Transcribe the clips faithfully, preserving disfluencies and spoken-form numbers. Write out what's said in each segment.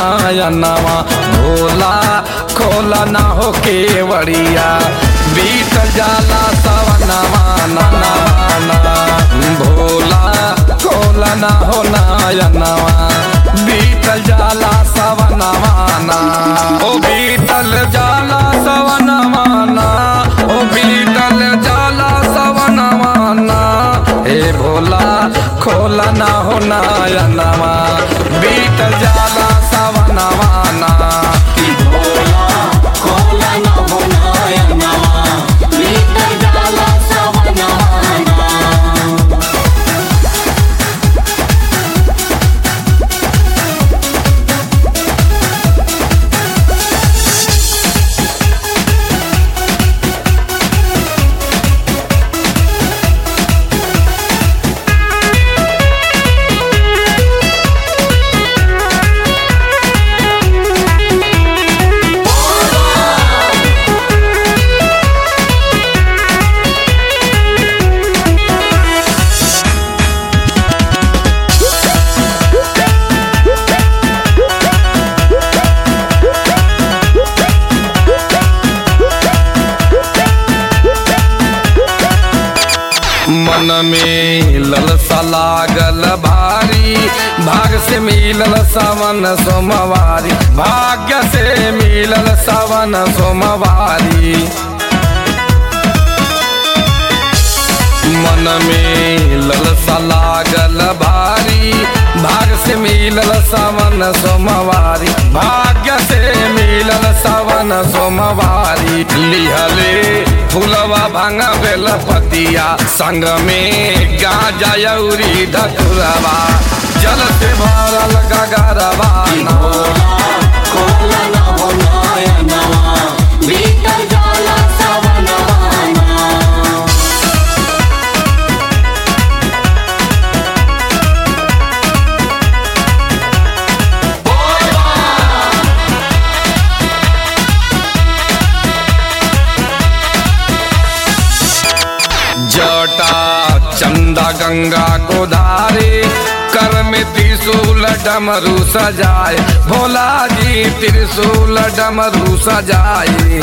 नयनवा भोला खोला ना हो केवड़िया बीत जाला सवनवा ननवा भोला खोला ना हो नयनवा बीतल जाला सवनवा ना ओ बीतल जाला सवनवा ना ओ बीतल जाला सवनवा ना हे भोला खोला ना हो नयनवा बीतल जाला सवनवा ना भोला खोला ना हो नयनवा बीतल जाला सवनवा ना। मन में ललसा लागल भारी भाग से मिलल सावन सोमवारी भाग्य से मिलल सावन सोमवारी मन में ललसा लागल भारी भाग से मिलल सावन सोमवारी भाग्य से मिलल सावन सोमवारी लिहले फुलवा भांगा बेल पतिया संग में गांजा यौरी धतुरवा जल से भरल गगरवा भोला खोला ना हो नयनवा बीतल जाला सवनवा ना। जटा चंदा गंगा को धारे कर में त्रिशूल डमरू सजाए भोला जी त्रिशूल डमरू सजाए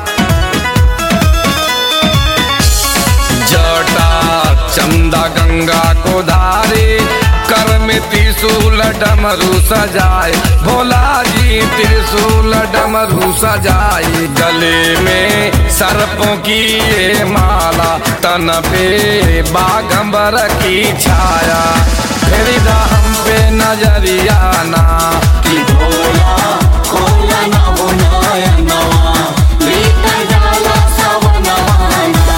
जटा चंदा गंगा को धारे कर में त्रिशूल डमरू सजाए भोला जी त्रिशूल डमरू सजाए गले में सर्पों की ये माला तन पे बागंबर की छाया फिर हम पे नजरिया ना भोला खोला ना हो नयनवा बीतल जाला सवनवा ना।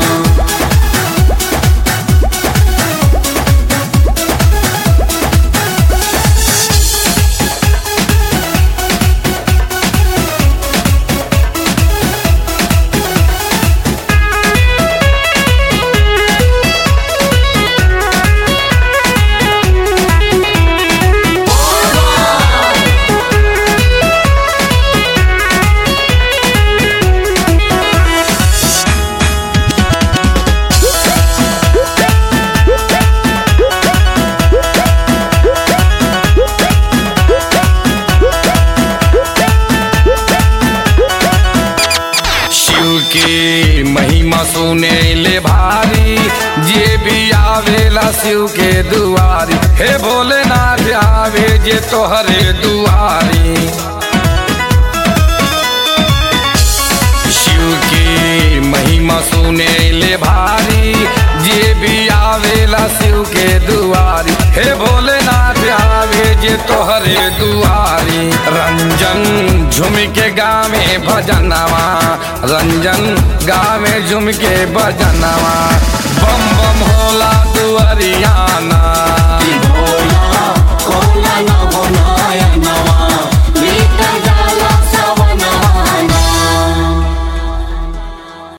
के महिमा सुने ले भारी जे भी आवेला शिव के दुआरी हे भोलेनाथ आवे जे तोहरे दुआरी शिव के महिमा सुने ले भारी जे भी आवेला शिव के दुआरी हे भोलेनाथ आवे जे तोहरे दुआरी रंजन झुम के गावे भजनवा रंजन गावे झुम के भजनवा बम बम होला दुआरियाना।